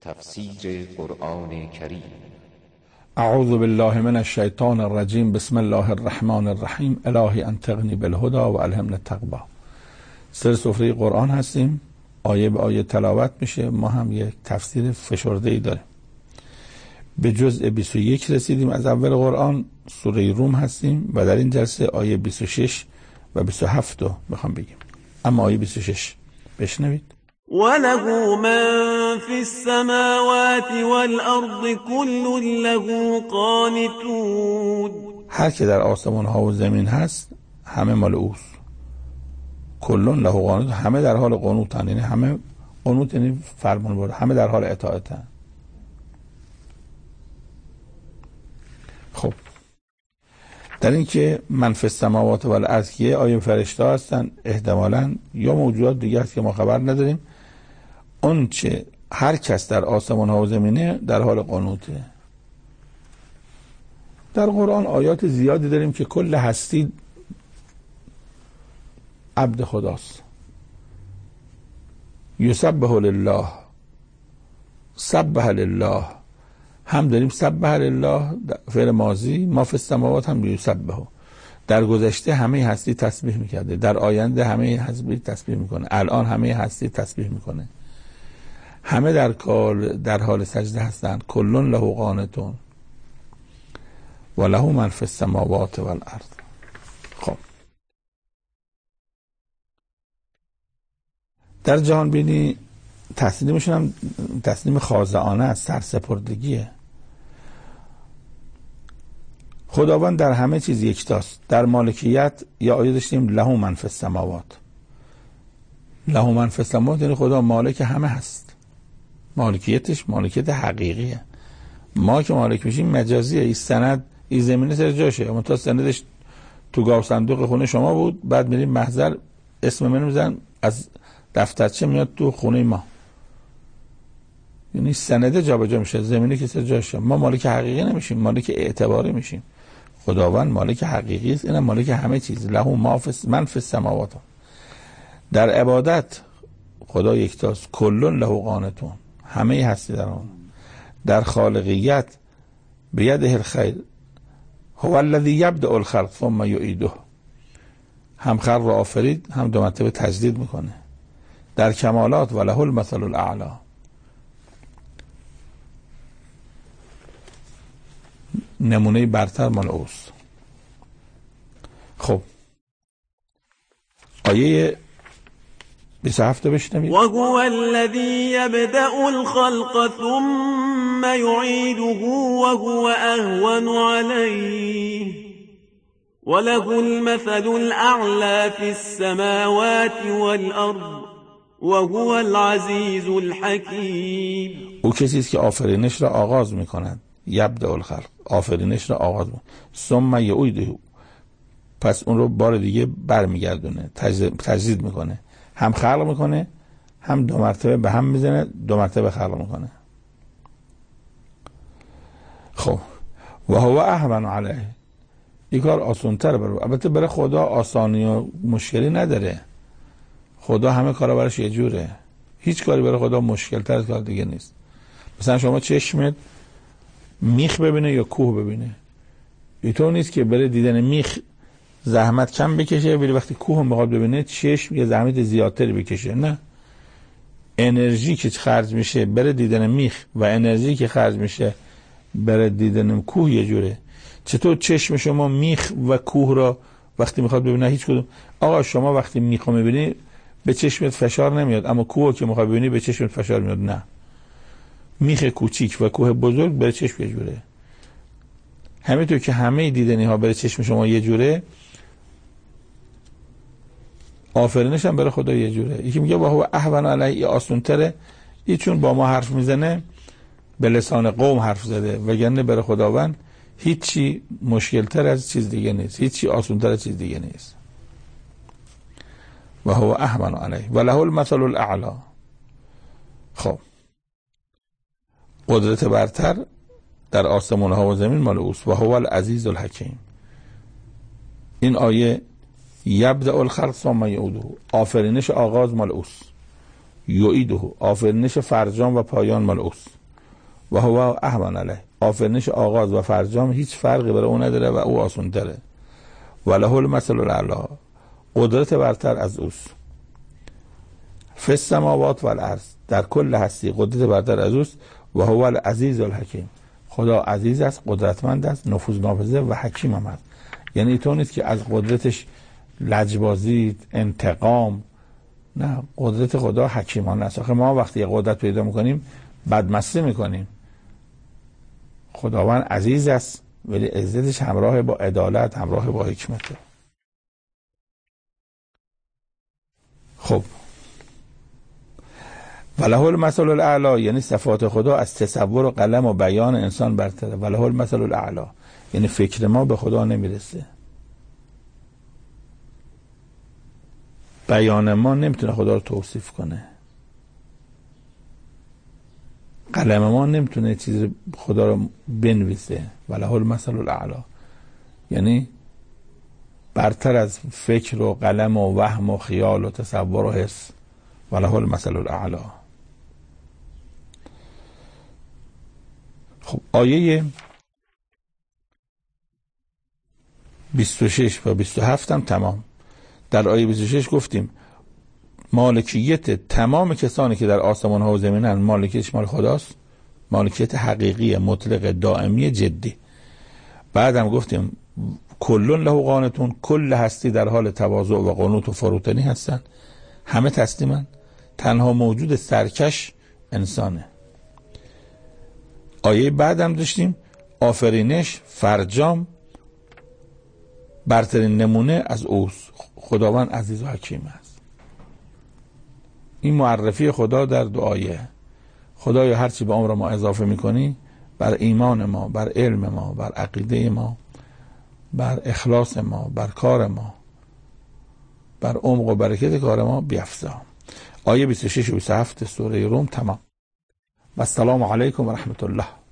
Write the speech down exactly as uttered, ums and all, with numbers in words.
تفسیر قرآن کریم. اعوذ بالله من الشیطان الرجیم. بسم الله الرحمن الرحیم. الهی انطقنی بالهدی و الهمنا التقوا. سر سفره قرآن هستیم، آیه به آیه تلاوت میشه. ما هم یک تفسیر فشرده ای داریم. به جزء بیست و یک رسیدیم از اول قرآن، سوره روم هستیم و در این جلسه آیه بیست و شش و بیست و هفت رو میخوام بگیم. اما آیه بیست و شش بشنوید. وَلَهُ مَن فِي السَّمَاوَاتِ وَالْأَرْضِ كُلٌّ لَهُ قَانِتُونَ. هر که در آسمان ها و زمین هست همه مال اوست. کلون له قانت، همه در حال قنوتن، یعنی همه قنوت یعنی فرمان بردن، همه در حال اطاعتن. خب در این که من فی السماوات و الارض که آیه فرشته هستن، احتمالاً یا موجودات دیگه هست که ما خبر نداریم. اون چه هر کس در آسمان ها و زمینه در حال قنوته. در قرآن آیات زیادی داریم که کل هستی عبد خداست. یسبح لله، سبح لله، هم داریم سبح لله فعل ماضی، ما فی السماوات هم یسبح. در گذشته همه هستی تسبیح میکرده، در آینده همه هستی تسبیح میکنه، الان همه هستی تسبیح میکنه. همه در کال در حال سجده هستند. کلون له قانتون و له من فی السماوات و الارض. خب در جهان بینی تسلیمشون هم تسلیم خاضعانه است، سرسپردگیه. خداوند در همه چیز یکتاست. در مالکیت یا آیه داشتیم له من فی السماوات، له من فی السماوات یعنی خدا مالک همه هست. مالکیتش مالکیت حقیقیه. ما که مالک میشیم مجازیه. این سند این زمینه سر جاشه، اما تا سندش تو گاو صندوق خونه شما بود، بعد میریم محضر اسم منو میزن از دفترچه میاد تو خونه ما، یعنی سنده جابجا میشه، زمینه که سر جاشه. ما مالک حقیقی نمیشیم، مالک اعتباری میشیم. خداوند مالک حقیقی است، اینم مالک همه چیز. له ما فی من فی السماوات. در عبادت خدا یکتاست. کلون له قانتون، همه هستی در اون. در خالقیت بیده الخیر، هو الذی یبدأ الخلق ثم یعیده، هم خلق را آفرید هم دو مرتبه تجدید میکنه. در کمالات و له المثل الاعلی، نمونه برتر مال اوست. خب آیه بیست و هفت بشنوید. و هو الذی یبدأ الخلق ثم یعیده و هو اهون علیه وله المثل الاعلی فی السماوات والارض وهو العزیز الحکیم. او کسی است که آفرینش را آغاز میکند. یبدأ الخلق، آفرینش را آغاز میکند. ثم یعیده، پس اون رو بار دیگه برمیگردونه، تجدید میکنه. هم خلق میکنه هم دو مرتبه به هم میزنه، دو مرتبه خلق میکنه. خب و هو اهون علیه، این کار آسان تر برای. البته برای خدا آسانی و مشکلی نداره. خدا همه کارا براش یه جوره. هیچ کاری برای خدا مشکل تر از کار دیگه نیست. مثلا شما چشمت میخ ببینه یا کوه ببینه، اینطور نیست که برای دیدن میخ زحمت کم بکشه ولی وقتی کوه میخواد ببینه چشم یه زحمت زیادتری بکشه. نه، انرژی که خرج میشه برای دیدن میخ و انرژی که خرج میشه برای دیدن کوه یه جوره. چطور چشم شما میخ و کوه را وقتی میخواد ببینه هیچ کدوم؟ آقا شما وقتی میخ رو میبینی به چشمت فشار نمیاد، اما کوه که میخواد ببینی به چشمت فشار میاد. نه، میخ کوچیک و کوه بزرگ برای چشم یه جوره. همینطور که همه دیدنی ها برای چشم شما یه جوره، آفرینش هم برای خدا یه جوره. یکی میگه با هو اهون علیه، آسان تره. این چون با ما حرف میزنه به لسان قوم حرف زده، وگرنه برای خداوند هیچی مشکل تر از چیز دیگه نیست، هیچی آسان تر از چیز دیگه نیست. و هو اهون علیه و له المثل الاعلی. خب قدرت برتر در آسمان ها و زمین مال اوست. و هو العزیز الحکیم. این آیه یبدأ الخلق ثم یعیده، آفرینش آغاز مال اوست. یعیده، آفرینش فرجام و پایان مال اوست. و هو اهون علیه، آفرینش آغاز و فرجام هیچ فرقی برای اون نداره و او آسان تره. و له المثل الاعلی، قدرت برتر از اوست. فی السماوات و الارض، در کل هستی قدرت برتر از اوست. و هو العزیز الحکیم، خدا عزیز است، قدرتمند است، نفوذ ناپذیر و حکیم هم است. یعنی تو نیست که از قدرتش لجبازی، انتقام، نه، قدرت خدا حکیمانه است. آخه ما وقتی قدرت پیدا میکنیم بدمسته میکنیم. خداوند عزیز است ولی عزتش همراه با عدالت، همراه با حکمته. خب وله المثل الاعلی، یعنی صفات خدا از تصور و قلم و بیان انسان برتره. وله المثل الاعلی یعنی فکر ما به خدا نمیرسه، بیان ما نمیتونه خدا رو توصیف کنه، قلم ما نمیتونه چیز خدا رو بنویسه. وله المثل الاعلی یعنی برتر از فکر و قلم و وهم و خیال و تصور و حس. وله المثل الاعلی. خب آیه بیست و شش و بیست و هفت هم تمام. در آیه بیست و شش گفتیم مالکیت تمام کسانی که در آسمان ها و زمینن مالکیتش مال خداست، مالکیت حقیقی مطلق دائمی جدی. بعد هم گفتیم کلون له قانتون، کل هستی در حال تواضع و قنوت و فروتنی هستن، همه تسلیمن، تنها موجود سرکش انسانه. آیه بعد هم داشتیم آفرینش، فرجام، برترین نمونه از اوست، خداوند عزیز و حکیم است. این معرفی خدا در دعایه. خدایا هرچی به عمر ما اضافه میکنی بر ایمان ما، بر علم ما، بر عقیده ما، بر اخلاص ما، بر کار ما، بر عمق و برکت کار ما بیفزا. آیه بیست و شش و بیست و هفت سوره روم تمام. و السلام علیکم و رحمت الله.